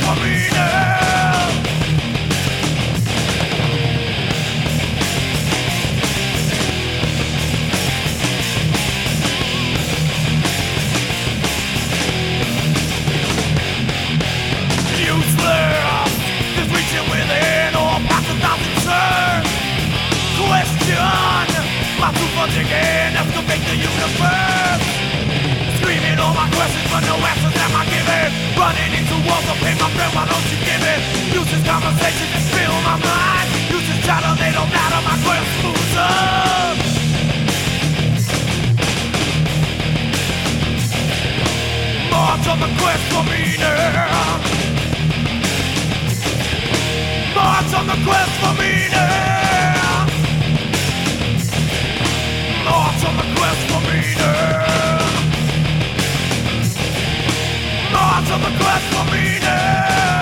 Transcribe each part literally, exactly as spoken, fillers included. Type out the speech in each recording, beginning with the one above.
for meaning. Useless, this reaching within or past a thousand turns. Question, my truth for digging, excavate the universe. Screaming all my questions but no answers am I giving. Running into walls of pain, my friend, why don't you give it? Useless conversation to fill my mind. Useless chatter, they don't matter, my quest moves up. March on the quest for meaning. March on the quest for meaning. March on the quest for meaning. March on the quest for meaning.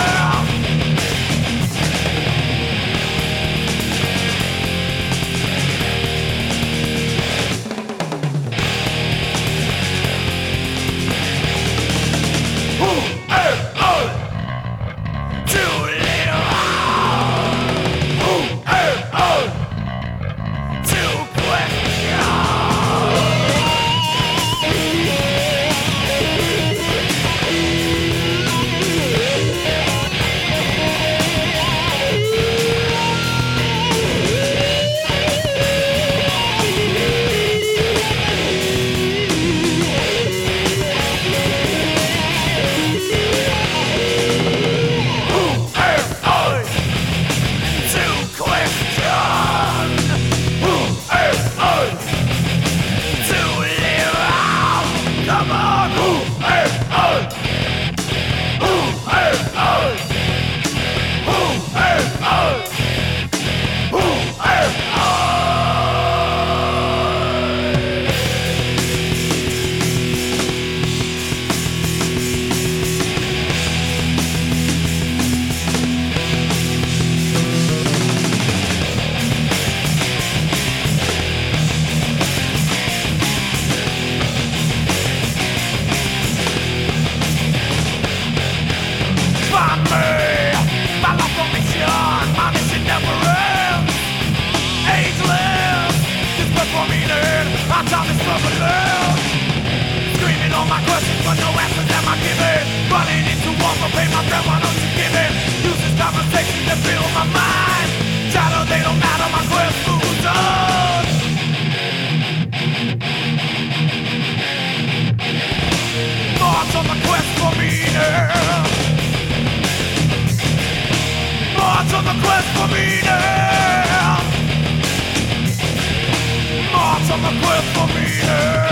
Screaming all my questions but no answers am I giving. Running into walls of pain, my friend, why don't you give it? Useless conversations that fill my mind. Shadow, they don't matter, my quest moves on. March on the quest for meaning. March on the quest for meaning. March on the quest for meaning.